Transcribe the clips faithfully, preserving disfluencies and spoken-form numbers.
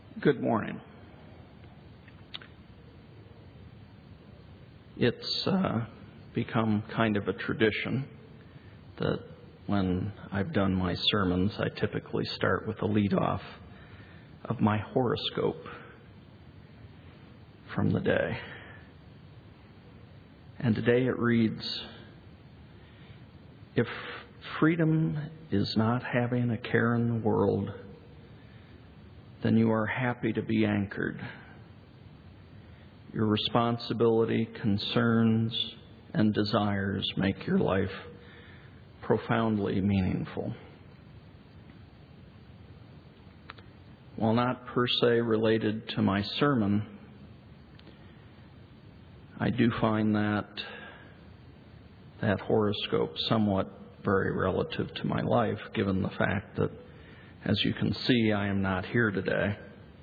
Good morning. It's uh, become kind of a tradition that when I've done my sermons, I typically start with a lead-off of my horoscope from the day. And today it reads, "If freedom is not having a care in the world, then you are happy to be anchored. Your responsibility, concerns, and desires make your life profoundly meaningful." While not per se related to my sermon, I do find that that horoscope somewhat very relative to my life, given the fact that, as you can see, I am not here today.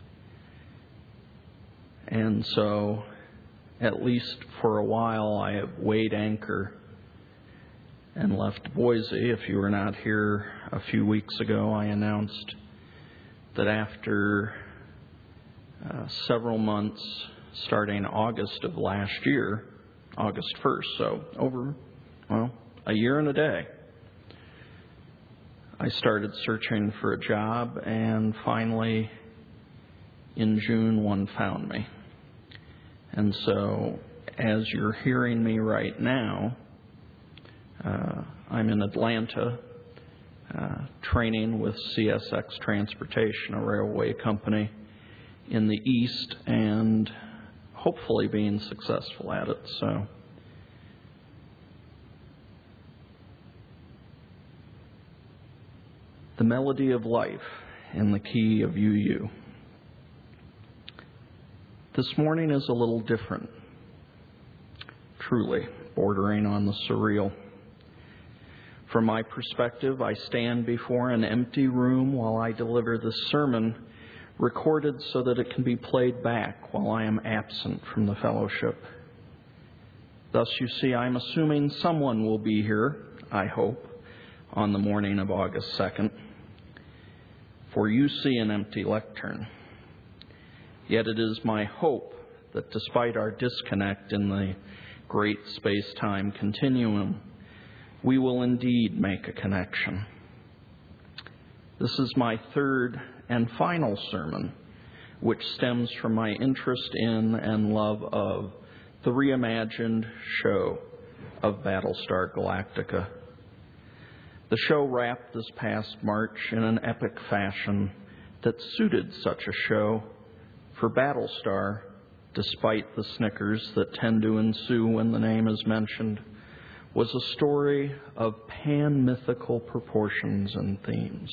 And so, at least for a while, I have weighed anchor and left Boise. If you were not here a few weeks ago, I announced that after uh, several months, starting August of last year, August first, so over, well, a year and a day, I started searching for a job, and finally, in June, one found me. And so, as you're hearing me right now, uh, I'm in Atlanta, uh, training with C S X Transportation, a railway company in the East, and hopefully being successful at it. So, the melody of life in the key of U U. This morning is a little different, truly bordering on the surreal. From my perspective, I stand before an empty room while I deliver this sermon, recorded so that it can be played back while I am absent from the fellowship. Thus, you see, I'm assuming someone will be here, I hope, on the morning of August second. For you see an empty lectern. Yet it is my hope that despite our disconnect in the great space-time continuum, we will indeed make a connection. This is my third and final sermon, which stems from my interest in and love of the reimagined show of Battlestar Galactica. The show wrapped this past March in an epic fashion that suited such a show, for Battlestar, despite the snickers that tend to ensue when the name is mentioned, was a story of pan-mythical proportions and themes.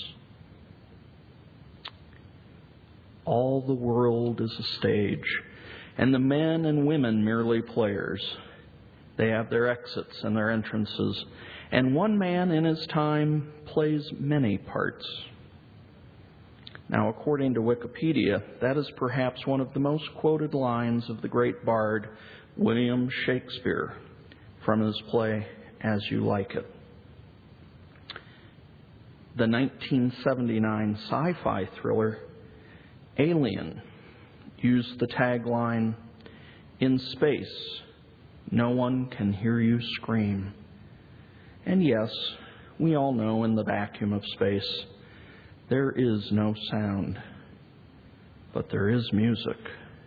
All the world is a stage, and the men and women merely players. They have their exits and their entrances, and one man in his time plays many parts. Now, according to Wikipedia, that is perhaps one of the most quoted lines of the great bard William Shakespeare from his play As You Like It. The nineteen seventy-nine sci-fi thriller Alien used the tagline, "In space, no one can hear you scream." And yes, we all know in the vacuum of space, there is no sound, but there is music.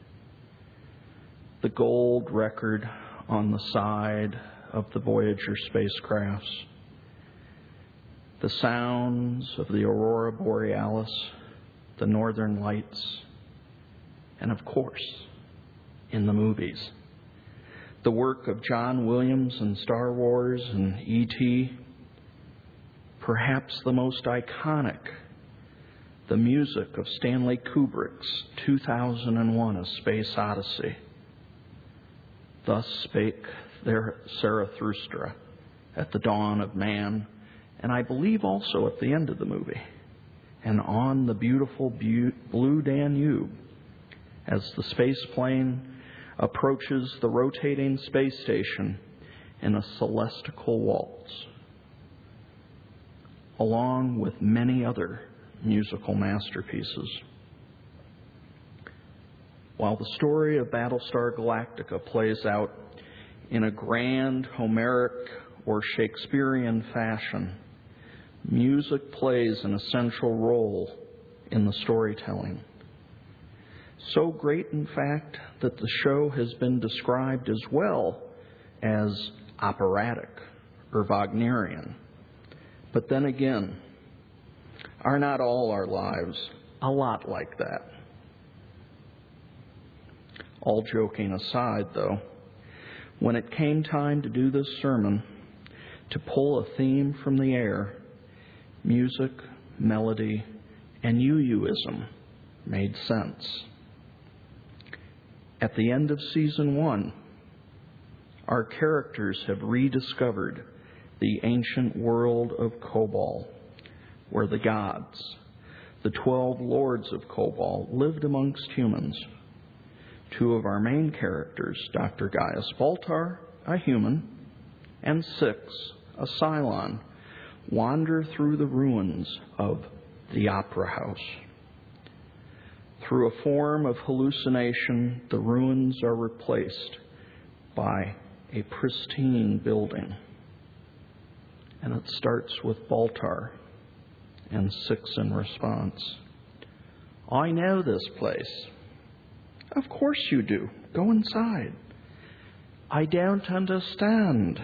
The gold record on the side of the Voyager spacecrafts, the sounds of the Aurora Borealis, the Northern Lights, and of course, in the movies, the work of John Williams in Star Wars and E T, perhaps the most iconic, the music of Stanley Kubrick's two thousand one A Space Odyssey. Thus spake Zarathustra at the dawn of man, and I believe also at the end of the movie, and on the beautiful blue Danube, as the space plane approaches the rotating space station in a celestial waltz, along with many other musical masterpieces. while the story of Battlestar Galactica plays out in a grand, Homeric, or Shakespearean fashion, music plays an essential role in the storytelling. So great, in fact, that the show has been described as well as operatic or Wagnerian. But then again, are not all our lives a lot like that? All joking aside, though, when it came time to do this sermon, to pull a theme from the air, music, melody, and UUism made sense. At the end of season one, our characters have rediscovered the ancient world of Kobol, where the gods, the twelve lords of Kobol, lived amongst humans. Two of our main characters, Doctor Gaius Baltar, a human, and Six, a Cylon, wander through the ruins of the Opera House. Through a form of hallucination, the ruins are replaced by a pristine building. And it starts with Baltar and Six in response. I know this place. Of course you do. Go inside. I don't understand.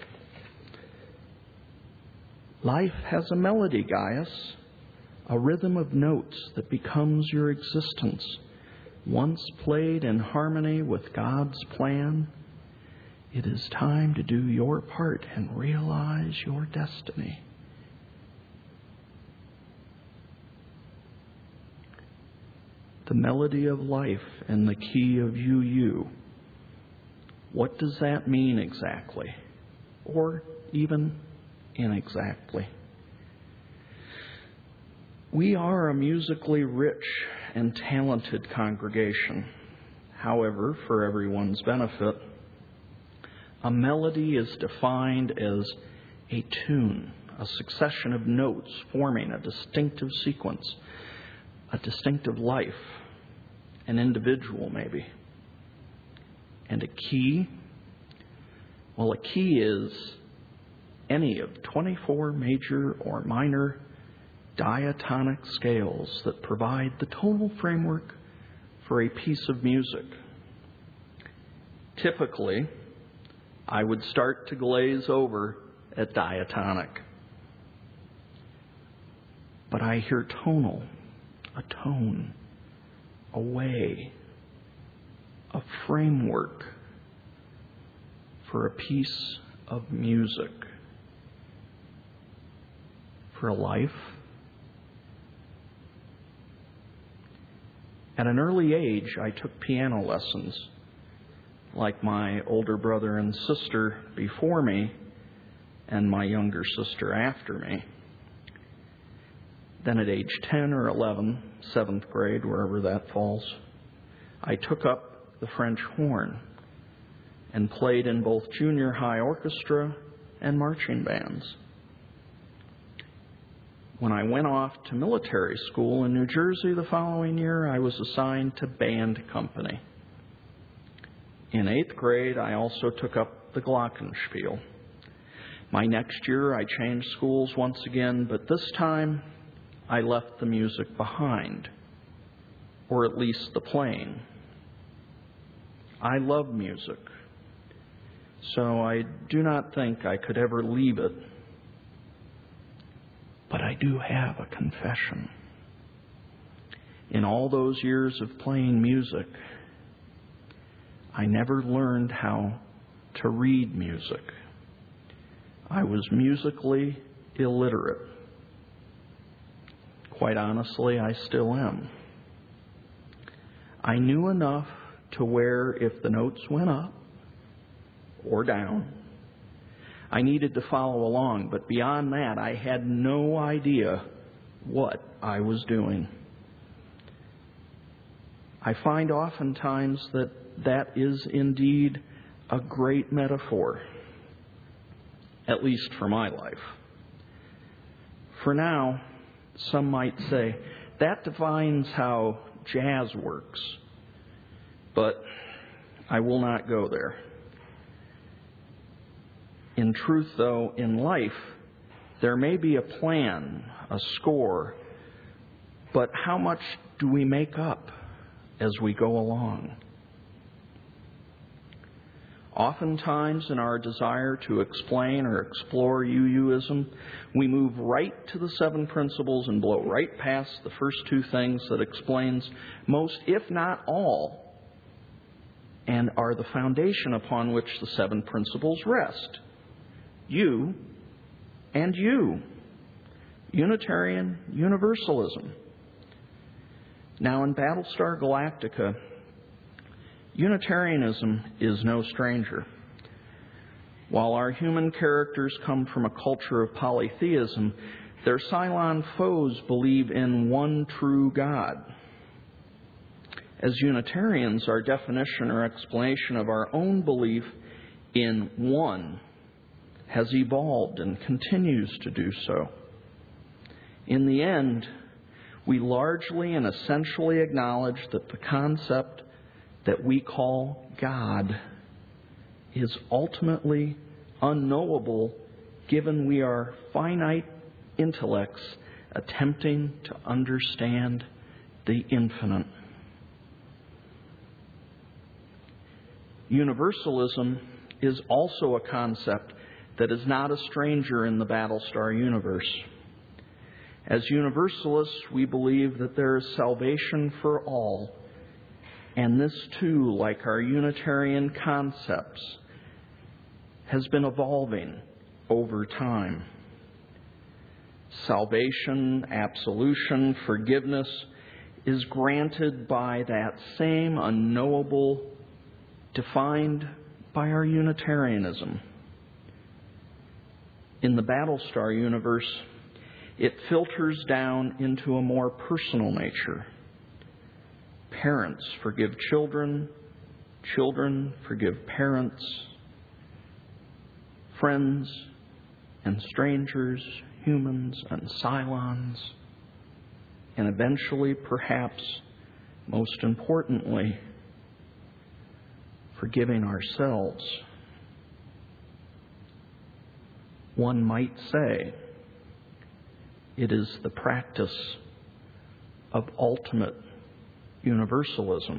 Life has a melody, Gaius, a rhythm of notes that becomes your existence. Once played in harmony with God's plan, it is time to do your part and realize your destiny. The melody of life and the key of U U. What does that mean exactly? Or even inexactly? We are a musically rich and talented congregation. However, for everyone's benefit, a melody is defined as a tune, a succession of notes forming a distinctive sequence, a distinctive life, an individual maybe. And a key? Well, a key is any of twenty-four major or minor diatonic scales that provide the tonal framework for a piece of music. Typically, I would start to glaze over at diatonic. But I hear tonal, a tone, a way, a framework for a piece of music, for a life. At an early age, I took piano lessons, like my older brother and sister before me, and my younger sister after me. Then at age ten or eleven, seventh grade, wherever that falls, I took up the French horn and played in both junior high orchestra and marching bands. When I went off to military school in New Jersey the following year, I was assigned to band company. In eighth grade, I also took up the glockenspiel. My next year, I changed schools once again, but this time I left the music behind, or at least the playing. I love music, so I do not think I could ever leave it. But I do have a confession. In all those years of playing music, I never learned how to read music. I was musically illiterate. Quite honestly, I still am. I knew enough to where if the notes went up or down, I needed to follow along, but beyond that, I had no idea what I was doing. I find oftentimes that that is indeed a great metaphor, at least for my life. For now, some might say, that defines how jazz works. But I will not go there. In truth, though, in life, there may be a plan, a score, but how much do we make up as we go along? Oftentimes, in our desire to explain or explore U U-ism, we move right to the seven principles and blow right past the first two things that explains most, if not all, and are the foundation upon which the seven principles rest. You and you. Unitarian Universalism. Now, in Battlestar Galactica, Unitarianism is no stranger. While our human characters come from a culture of polytheism, their Cylon foes believe in one true God. As Unitarians, our definition or explanation of our own belief in one has evolved and continues to do so. In the end, we largely and essentially acknowledge that the concept that we call God is ultimately unknowable, given we are finite intellects attempting to understand the infinite. Universalism is also a concept that is not a stranger in the Battlestar universe. As Universalists, we believe that there is salvation for all, and this too, like our Unitarian concepts, has been evolving over time. Salvation, absolution, forgiveness is granted by that same unknowable, defined by our Unitarianism. In the Battlestar universe, it filters down into a more personal nature. Parents forgive children, children forgive parents, friends and strangers, humans and Cylons, and eventually, perhaps most importantly, forgiving ourselves. One might say it is the practice of ultimate universalism.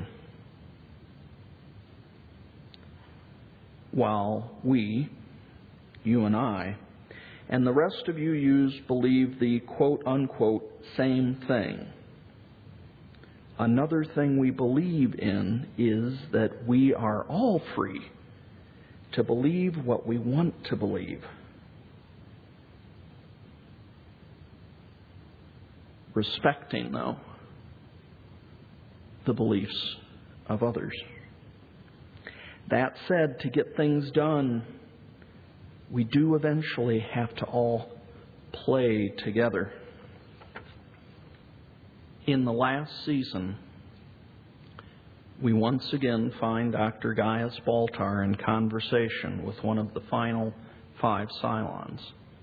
While we, you and I, and the rest of you use believe the quote-unquote same thing. Another thing we believe in is that we are all free to believe what we want to believe. Respecting, though, the beliefs of others. That said, to get things done, we do eventually have to all play together. In the last season, we once again find Doctor Gaius Baltar in conversation with one of the final five Cylons.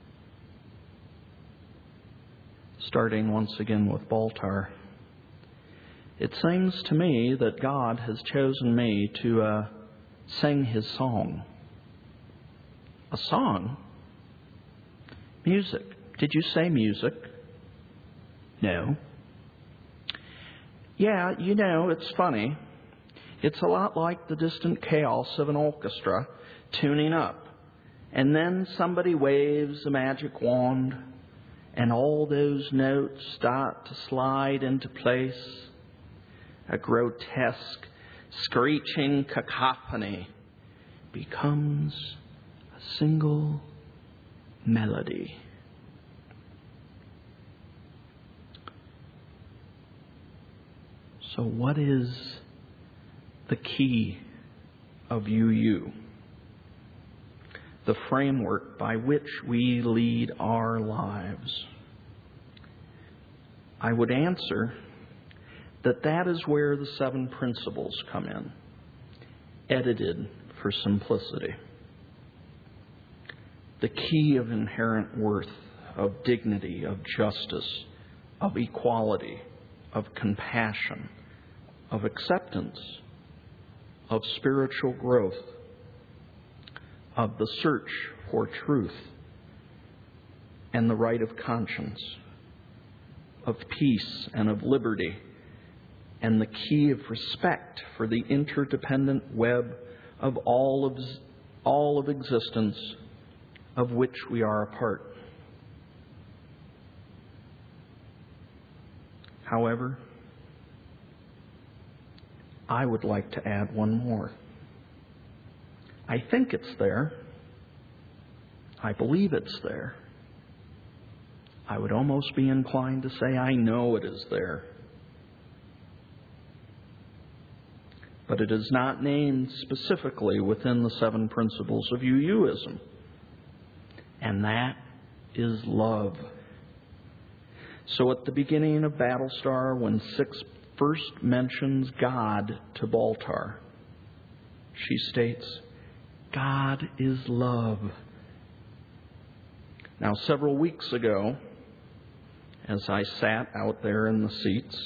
Starting once again with Baltar, it seems to me that God has chosen me to uh, sing His song. A song? Music. Did you say music? No. Yeah, you know, it's funny. It's a lot like the distant chaos of an orchestra tuning up. And then somebody waves a magic wand, and all those notes start to slide into place. A grotesque, screeching cacophony becomes a single melody. So what is the key of U U? The framework by which we lead our lives? I would answer that that is where the seven principles come in, edited for simplicity. The key of inherent worth, of dignity, of justice, of equality, of compassion, of acceptance, of spiritual growth, of the search for truth and the right of conscience, of peace and of liberty, and the key of respect for the interdependent web of all of, all of existence of which we are a part. However, I would like to add one more. I think it's there. I believe it's there. I would almost be inclined to say I know it is there. But it is not named specifically within the seven principles of U U-ism. And that is love. So at the beginning of Battlestar, when Six first mentions God to Baltar, she states, God is love. Now, several weeks ago, as I sat out there in the seats,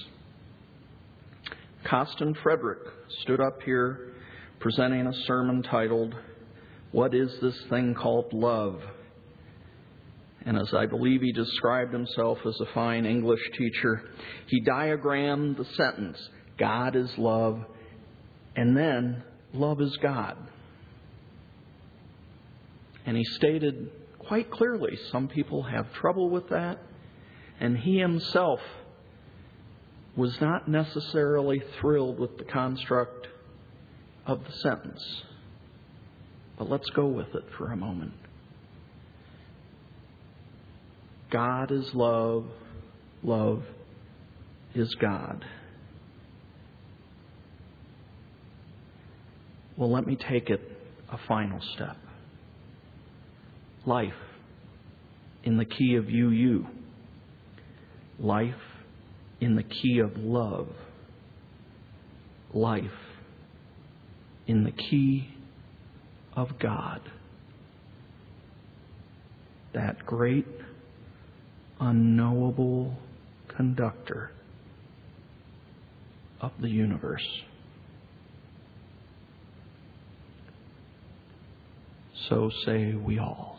Costin Frederick stood up here presenting a sermon titled, What is this thing called love? And as I believe he described himself as a fine English teacher, he diagrammed the sentence, God is love, and then love is God. And he stated quite clearly, some people have trouble with that, and he himself was not necessarily thrilled with the construct of the sentence. But let's go with it for a moment. God is love, love is God. Well, let me take it a final step. Life in the key of U U. Life in the key of love. Life in the key of God. That great, unknowable conductor of the universe. So say we all.